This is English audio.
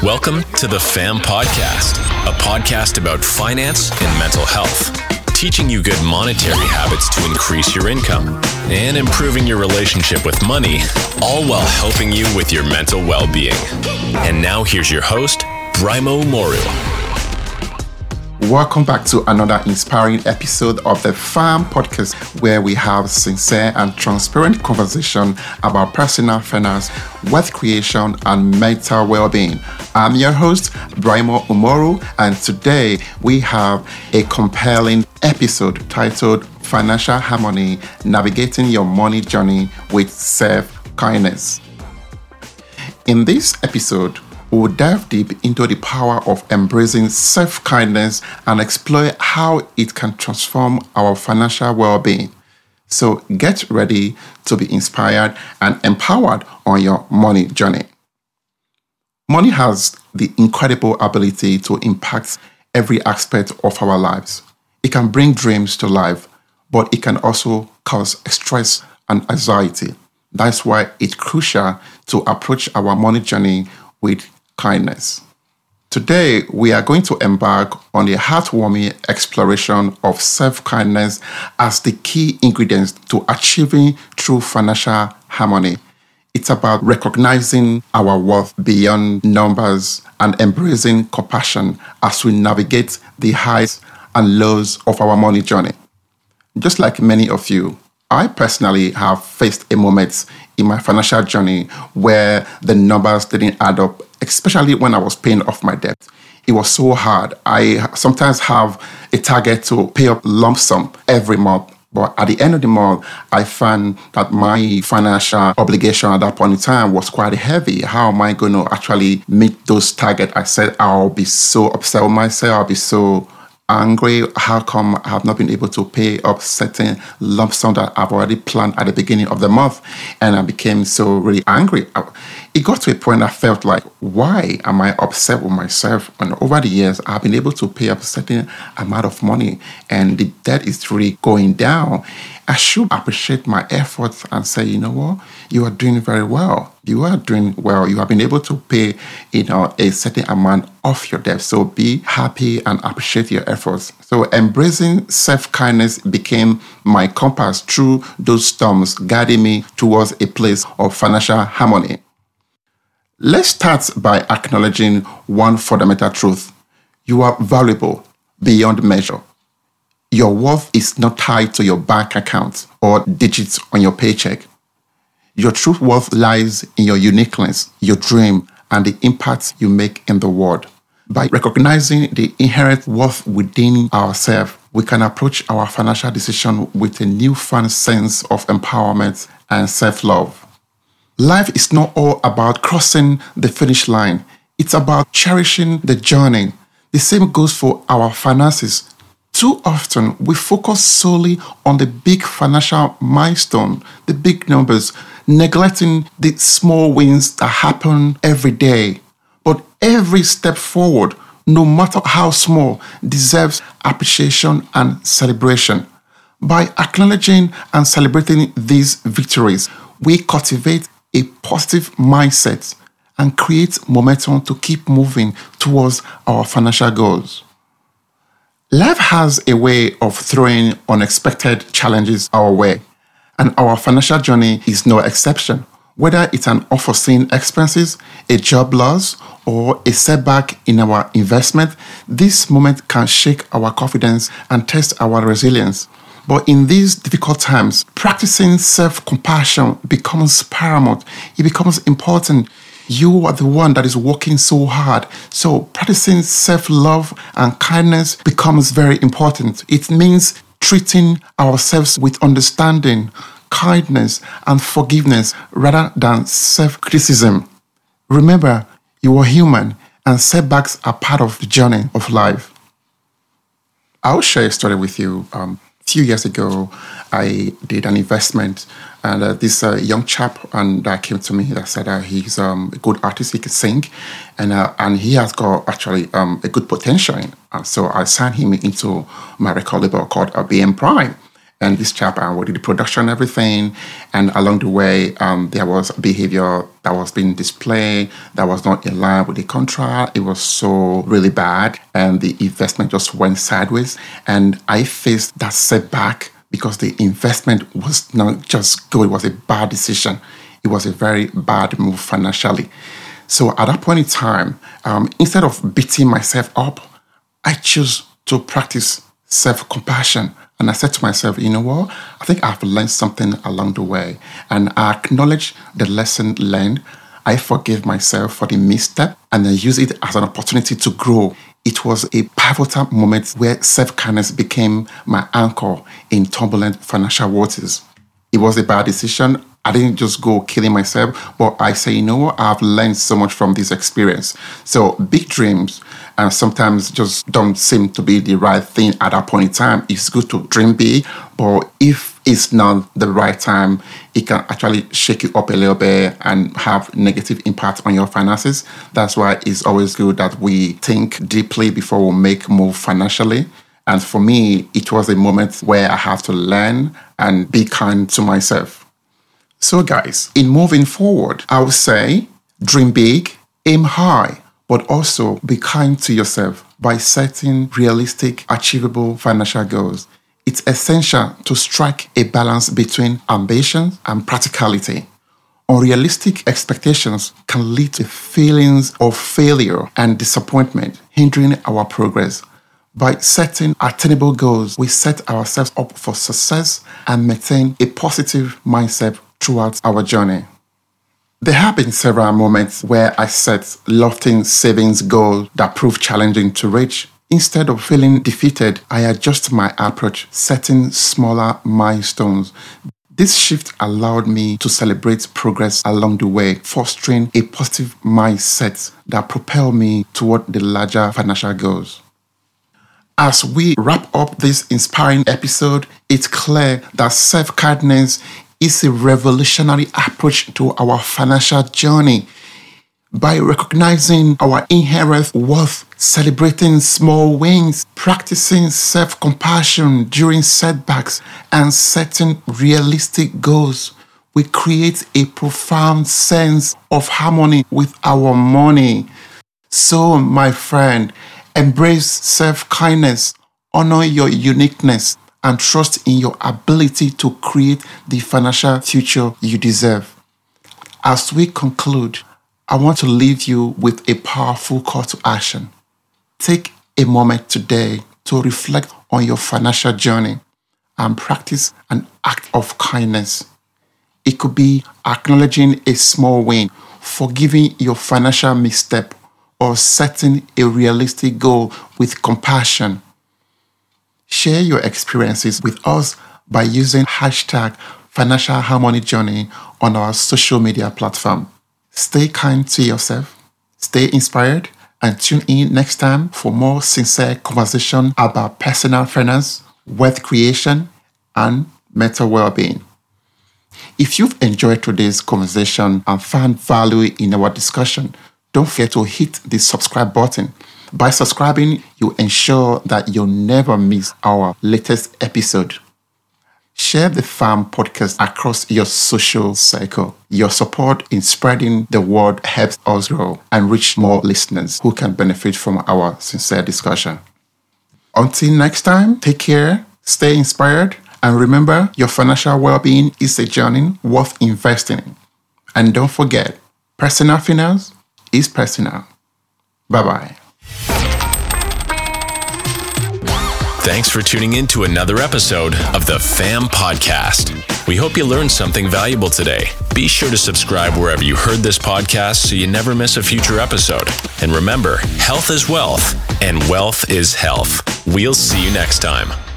Welcome to the FAM Podcast, a podcast about finance and mental health, teaching you good monetary habits to increase your income and improving your relationship with money, all while helping you with your mental well-being. And now here's your host, Brimo Moru. Welcome back to another inspiring episode of the FAM Podcast, where we have sincere and transparent conversation about personal finance, wealth creation, and mental well-being. I'm your host, Brimo Umoru, and today we have a compelling episode titled Financial Harmony, Navigating Your Money Journey with Self-Kindness. In this episode, we'll dive deep into the power of embracing self-kindness and explore how it can transform our financial well-being. So get ready to be inspired and empowered on your money journey. Money has the incredible ability to impact every aspect of our lives. It can bring dreams to life, but it can also cause stress and anxiety. That's why it's crucial to approach our money journey with kindness. Today, we are going to embark on a heartwarming exploration of self-kindness as the key ingredients to achieving true financial harmony. It's about recognizing our worth beyond numbers and embracing compassion as we navigate the highs and lows of our money journey. Just like many of you, I personally have faced a moment in my financial journey where the numbers didn't add up, especially when I was paying off my debt. It was so hard. I sometimes have a target to pay up lump sum every month. But at the end of the month, I found that my financial obligation at that point in time was quite heavy. How am I going to actually meet those targets? I said, I'll be so upset with myself. I'll be so angry. How come I have not been able to pay up certain lump sum that I've already planned at the beginning of the month? And I became so really angry. It got to a point I felt like, why am I upset with myself? And over the years, I've been able to pay up a certain amount of money and the debt is really going down. I should appreciate my efforts and say, you know what? You are doing very well. You are doing well. You have been able to pay, a certain amount of your debt. So be happy and appreciate your efforts. So embracing self-kindness became my compass through those storms, guiding me towards a place of financial harmony. Let's start by acknowledging one fundamental truth. You are valuable beyond measure. Your worth is not tied to your bank account or digits on your paycheck. Your true worth lies in your uniqueness, your dream, and the impact you make in the world. By recognizing the inherent worth within ourselves, we can approach our financial decision with a newfound sense of empowerment and self-love. Life is not all about crossing the finish line. It's about cherishing the journey. The same goes for our finances. Too often, we focus solely on the big financial milestone, the big numbers, neglecting the small wins that happen every day. But every step forward, no matter how small, deserves appreciation and celebration. By acknowledging and celebrating these victories, we cultivate a positive mindset and create momentum to keep moving towards our financial goals. Life has a way of throwing unexpected challenges our way, and our financial journey is no exception. Whether it's an unforeseen expenses, a job loss, or a setback in our investment, this moment can shake our confidence and test our resilience. But in these difficult times, practicing self-compassion becomes paramount. It becomes important. You are the one that is working so hard. So practicing self-love and kindness becomes very important. It means treating ourselves with understanding, kindness, and forgiveness rather than self-criticism. Remember, you are human and setbacks are part of the journey of life. I'll share a story with you. A few years ago, I did an investment, and this young chap that came to me that said he's a good artist, he can sing, and he has got actually a good potential. So I signed him into my record label called BM Prime. And this chap, we did the production and everything. And along the way, there was behavior that was being displayed that was not in line with the contract. It was so really bad. And the investment just went sideways. And I faced that setback because the investment was not just good. It was a bad decision. It was a very bad move financially. So at that point in time, instead of beating myself up, I chose to practice self-compassion. And I said to myself, you know what? I think I've learned something along the way. And I acknowledge the lesson learned. I forgave myself for the misstep and I use it as an opportunity to grow. It was a pivotal moment where self-kindness became my anchor in turbulent financial waters. It was a bad decision. I didn't just go killing myself, but I say, you know what? I've learned so much from this experience. So big dreams sometimes just don't seem to be the right thing at that point in time. It's good to dream big, but if it's not the right time, it can actually shake you up a little bit and have negative impact on your finances. That's why it's always good that we think deeply before we make move financially. And for me, it was a moment where I have to learn and be kind to myself. So guys, in moving forward, I would say dream big, aim high, but also be kind to yourself by setting realistic, achievable financial goals. It's essential to strike a balance between ambition and practicality. Unrealistic expectations can lead to feelings of failure and disappointment, hindering our progress. By setting attainable goals, we set ourselves up for success and maintain a positive mindset throughout our journey. There have been several moments where I set lofty savings goals that proved challenging to reach. Instead of feeling defeated, I adjust my approach, setting smaller milestones. This shift allowed me to celebrate progress along the way, fostering a positive mindset that propelled me toward the larger financial goals. As we wrap up this inspiring episode, it's clear that self-kindness is a revolutionary approach to our financial journey. By recognizing our inherent worth, celebrating small wins, practicing self-compassion during setbacks, and setting realistic goals, we create a profound sense of harmony with our money. So, my friend, embrace self-kindness, honor your uniqueness, and trust in your ability to create the financial future you deserve. As we conclude, I want to leave you with a powerful call to action. Take a moment today to reflect on your financial journey and practice an act of kindness. It could be acknowledging a small win, forgiving your financial misstep, or setting a realistic goal with compassion. Share your experiences with us by using #FinancialHarmonyJourney on our social media platform. Stay kind to yourself, stay inspired, and tune in next time for more sincere conversation about personal finance, wealth creation, and mental well-being. If you've enjoyed today's conversation and found value in our discussion, don't forget to hit the subscribe button. By subscribing, you ensure that you'll never miss our latest episode. Share the FAM podcast across your social circle. Your support in spreading the word helps us grow and reach more listeners who can benefit from our sincere discussion. Until next time, take care, stay inspired, and remember your financial well-being is a journey worth investing in. And don't forget, personal finance is personal. Bye-bye. Thanks for tuning in to another episode of the FAM Podcast. We hope you learned something valuable today. Be sure to subscribe wherever you heard this podcast so you never miss a future episode. And remember, health is wealth, and wealth is health. We'll see you next time.